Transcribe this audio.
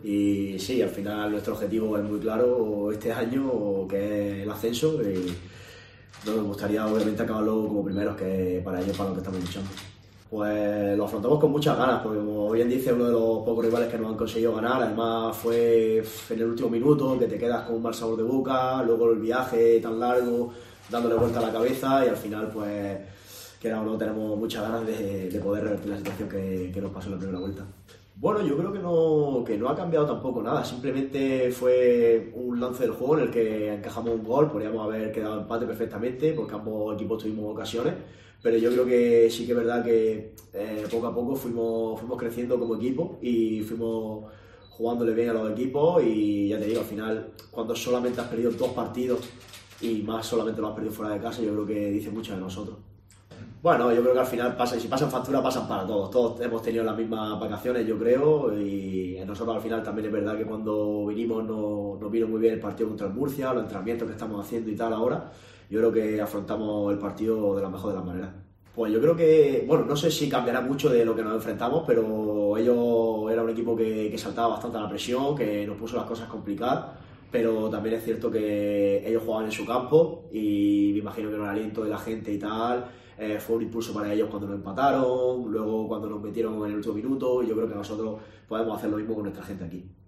Y sí, al final nuestro objetivo es muy claro este año, que es el ascenso. Y nos gustaría obviamente acabarlo como primeros, que para ello es para lo que estamos luchando. Pues lo afrontamos con muchas ganas, porque como bien dice, uno de los pocos rivales que nos han conseguido ganar. Además fue en el último minuto, que te quedas con un mal sabor de boca, luego el viaje tan largo, dándole vuelta a la cabeza, y al final pues, quiera o no, tenemos muchas ganas de poder revertir la situación que nos pasó en la primera vuelta. Bueno, yo creo que no ha cambiado tampoco nada, simplemente fue un lance del juego en el que encajamos un gol, podríamos haber quedado empate perfectamente porque ambos equipos tuvimos ocasiones, pero yo creo que sí que es verdad que poco a poco fuimos creciendo como equipo y fuimos jugándole bien a los equipos, y ya te digo, al final cuando solamente has perdido 2 partidos y más solamente lo has perdido fuera de casa, yo creo que dice mucho de nosotros. Bueno, yo creo que al final pasa, y si pasan factura, pasan para todos. Todos hemos tenido las mismas vacaciones, yo creo, y nosotros al final también es verdad que cuando vinimos nos vino muy bien el partido contra el Murcia, los entrenamientos que estamos haciendo y tal ahora. Yo creo que afrontamos el partido de la mejor de las maneras. Pues yo creo que, bueno, no sé si cambiará mucho de lo que nos enfrentamos, pero ellos era un equipo que saltaba bastante a la presión, que nos puso las cosas complicadas, pero también es cierto que ellos jugaban en su campo y me imagino que con el aliento de la gente y tal, fue un impulso para ellos cuando nos empataron, luego cuando nos metieron en el último minuto, y yo creo que nosotros podemos hacer lo mismo con nuestra gente aquí.